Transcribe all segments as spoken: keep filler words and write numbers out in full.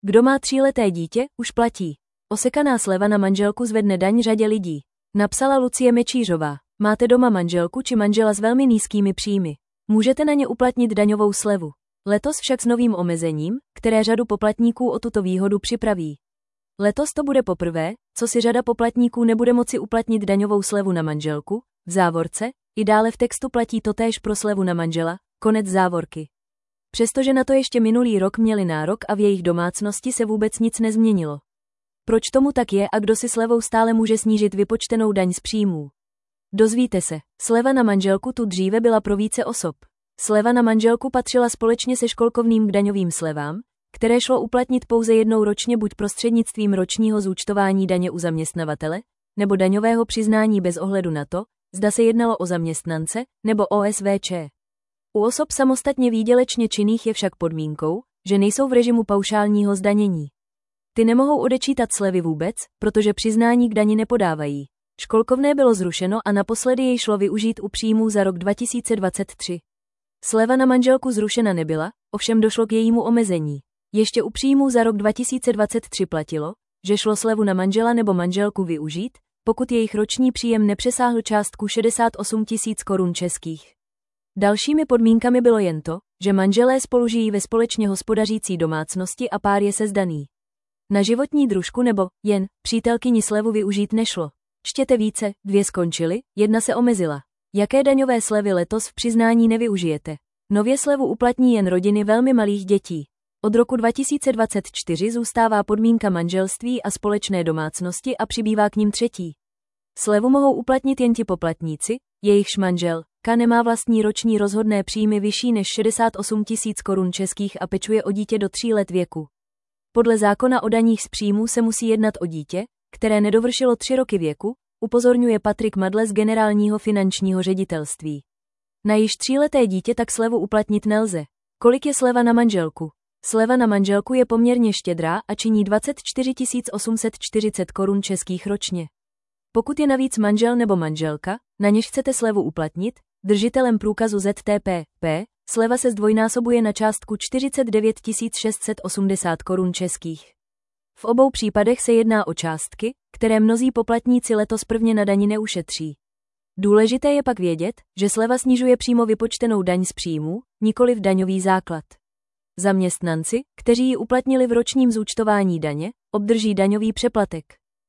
Kdo má tříleté dítě, už platí. Osekaná sleva na manželku zvedne daň řadě lidí. Napsala Lucie Mečířová. Máte doma manželku či manžela s velmi nízkými příjmy? Můžete na ně uplatnit daňovou slevu. Letos však s novým omezením, které řadu poplatníků o tuto výhodu připraví. Letos to bude poprvé, co si řada poplatníků nebude moci uplatnit daňovou slevu na manželku, v závorce, i dále v textu platí totéž pro slevu na manžela, konec závorky. Přestože na to ještě minulý rok měli nárok a v jejich domácnosti se vůbec nic nezměnilo. Proč tomu tak je a kdo si slevou stále může snížit vypočtenou daň z příjmů? Dozvíte se, sleva na manželku tu dříve byla pro více osob. Sleva na manželku patřila společně se školkovným k daňovým slevám, které šlo uplatnit pouze jednou ročně buď prostřednictvím ročního zúčtování daně u zaměstnavatele, nebo daňového přiznání bez ohledu na to, zda se jednalo o zaměstnance, nebo O S V Č. U osob samostatně výdělečně činných je však podmínkou, že nejsou v režimu paušálního zdanění. Ty nemohou odečítat slevy vůbec, protože přiznání k dani nepodávají. Školkovné bylo zrušeno a naposledy jej šlo využít u příjmů za rok dva tisíce dvacet tři. Sleva na manželku zrušena nebyla, ovšem došlo k jejímu omezení. Ještě u příjmů za rok dva tisíce dvacet tři platilo, že šlo slevu na manžela nebo manželku využít, pokud jejich roční příjem nepřesáhl částku šedesát osm tisíc korun českých. Dalšími podmínkami bylo jen to, že manželé spolu žijí ve společně hospodařící domácnosti a pár je sezdaný. Na životní družku nebo jen přítelkyni slevu využít nešlo. Čtěte více, dvě skončily, jedna se omezila. Jaké daňové slevy letos v přiznání nevyužijete? Nově slevu uplatní jen rodiny velmi malých dětí. Od roku dva tisíce dvacet čtyři zůstává podmínka manželství a společné domácnosti a přibývá k nim třetí. Slevu mohou uplatnit jen ti poplatníci, jejichž manžel K nemá vlastní roční rozhodné příjmy vyšší než šedesát osm tisíc korun českých a pečuje o dítě do tří let věku. Podle zákona o daních z příjmů se musí jednat o dítě, které nedovršilo tři roky věku, upozorňuje Patrik Madle z Generálního finančního ředitelství. Na již tříleté dítě tak slevu uplatnit nelze. Kolik je sleva na manželku? Sleva na manželku je poměrně štědrá a činí dvacet čtyři tisíc osm set čtyřicet korun českých ročně. Pokud je navíc manžel nebo manželka, na něž chcete slevu uplatnit, držitelem průkazu Z T P P, sleva se zdvojnásobuje na částku čtyřicet devět tisíc šest set osmdesát korun českých. V obou případech se jedná o částky, které mnozí poplatníci letos prvně na dani neušetří. Důležité je pak vědět, že sleva snižuje přímo vypočtenou daň z příjmů, nikoliv daňový základ. Zaměstnanci, kteří ji uplatnili v ročním zúčtování daně, obdrží daňový přeplatek.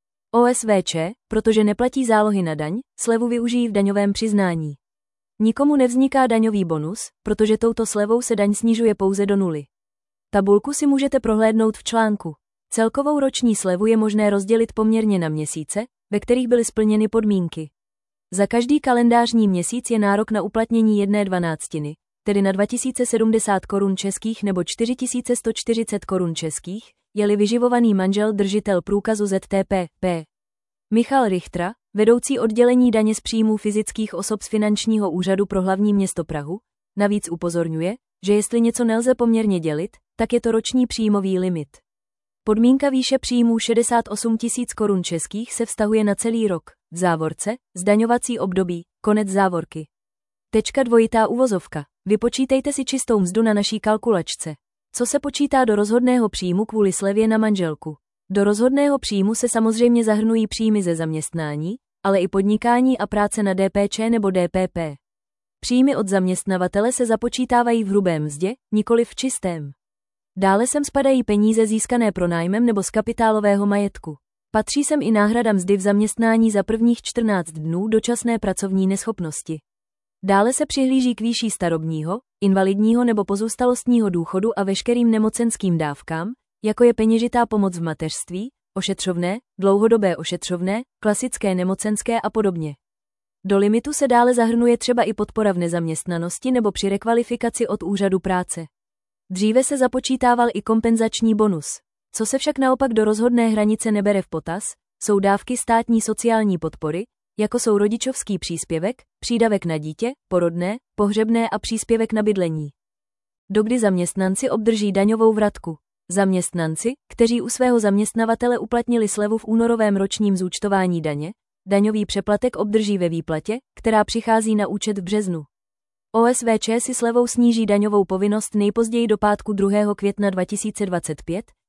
O S V Č, protože neplatí zálohy na daň, slevu využijí v daňovém přiznání. Nikomu nevzniká daňový bonus, protože touto slevou se daň snižuje pouze do nuly. Tabulku si můžete prohlédnout v článku. Celkovou roční slevu je možné rozdělit poměrně na měsíce, ve kterých byly splněny podmínky. Za každý kalendářní měsíc je nárok na uplatnění jedné dvanáctiny, tedy na dva tisíce sedmdesát korun českých nebo čtyři tisíce sto čtyřicet korun českých, je-li vyživovaný manžel držitel průkazu Z T P P. Michal Richtr, vedoucí oddělení daně z příjmů fyzických osob z Finančního úřadu pro hlavní město Prahu, navíc upozorňuje, že jestli něco nelze poměrně dělit, tak je to roční příjmový limit. Podmínka výše příjmů šedesát osm tisíc korun českých se vztahuje na celý rok, v závorce, zdaňovací období, konec závorky. Tečka dvojitá uvozovka. Vypočítejte si čistou mzdu na naší kalkulačce. Co se počítá do rozhodného příjmu kvůli slevě na manželku? Do rozhodného příjmu se samozřejmě zahrnují příjmy ze zaměstnání, ale i podnikání a práce na D P Č nebo D P P. Příjmy od zaměstnavatele se započítávají v hrubé mzdě, nikoliv v čistém. Dále sem spadají peníze získané pronájmem nebo z kapitálového majetku. Patří sem i náhrada mzdy v zaměstnání za prvních čtrnáct dnů dočasné pracovní neschopnosti. Dále se přihlíží k výši starobního, invalidního nebo pozůstalostního důchodu a veškerým nemocenským dávkám, jako je peněžitá pomoc v mateřství, ošetřovné, dlouhodobé ošetřovné, klasické nemocenské a podobně. Do limitu se dále zahrnuje třeba i podpora v nezaměstnanosti nebo při rekvalifikaci od úřadu práce. Dříve se započítával i kompenzační bonus. Co se však naopak do rozhodné hranice nebere v potaz, jsou dávky státní sociální podpory, jako jsou rodičovský příspěvek, přídavek na dítě, porodné, pohřebné a příspěvek na bydlení. Dokdy zaměstnanci obdrží daňovou vratku? Zaměstnanci, kteří u svého zaměstnavatele uplatnili slevu v únorovém ročním zúčtování daně, daňový přeplatek obdrží ve výplatě, která přichází na účet v březnu. O S V Č si slevou sníží daňovou povinnost nejpozději do pátku druhého května dva tisíce dvacet pět,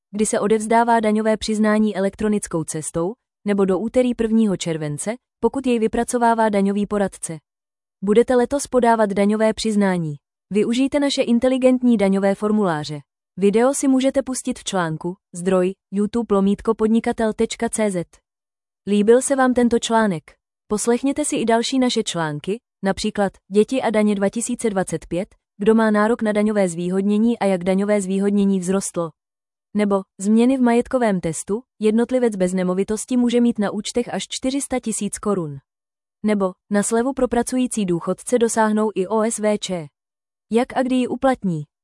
kdy se odevzdává daňové přiznání elektronickou cestou, nebo do úterý prvního července, pokud jej vypracovává daňový poradce. Budete letos podávat daňové přiznání. Využijte naše inteligentní daňové formuláře. Video si můžete pustit v článku, zdroj, YouTube lomítko podnikatel tečka cé zet. Líbil se vám tento článek? Poslechněte si i další naše články, například Děti a daně dva tisíce dvacet pět, kdo má nárok na daňové zvýhodnění a jak daňové zvýhodnění vzrostlo. Nebo Změny v majetkovém testu, jednotlivec bez nemovitosti může mít na účtech až čtyři sta tisíc korun. Nebo Na slevu pro pracující důchodce dosáhnou i O S V Č. Jak a kdy ji uplatní?